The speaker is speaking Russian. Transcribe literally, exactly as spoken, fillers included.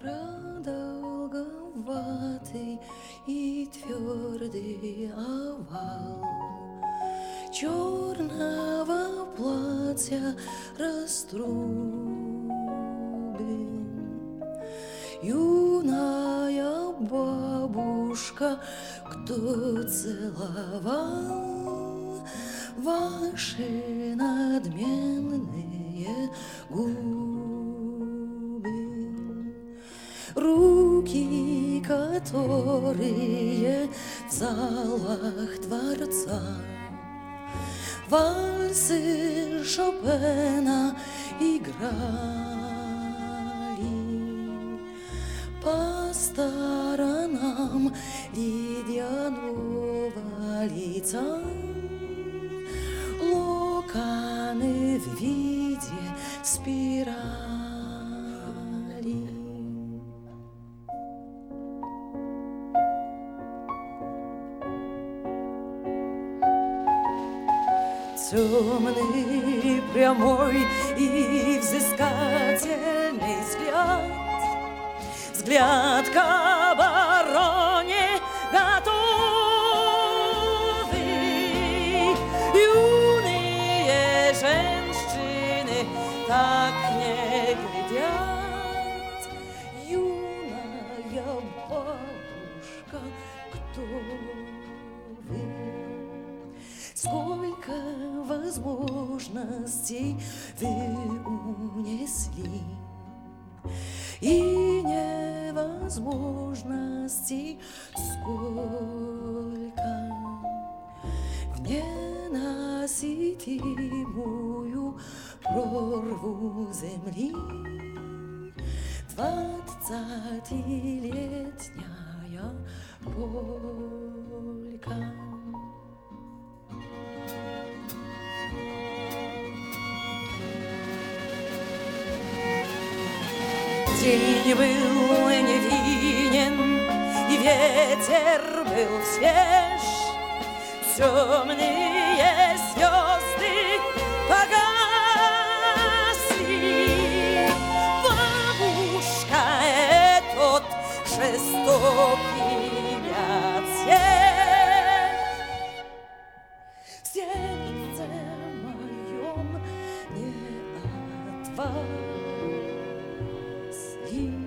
Продолговатый и твердый овал черного платья раструбен. Юная бабушка, кто целовал ваши надменные губы? Руки, которые в залах дворца вальсы Шопена играли, по сторонам ледяного лица локоны в виде спирали. Темный, прямой и взыскательный взгляд, взгляд к обороне готовый. Юные женщины так не глядят. Юная бабушка, кто вы? Сколько возможностей вы унесли, и невозможностей сколько в ненаситимую прорву земли. Двадцатилетняя полька. День был невинен, и ветер был свеж, темные звезды погасли. Бабушка, этот жестокий отец в сердце моем не отвал. He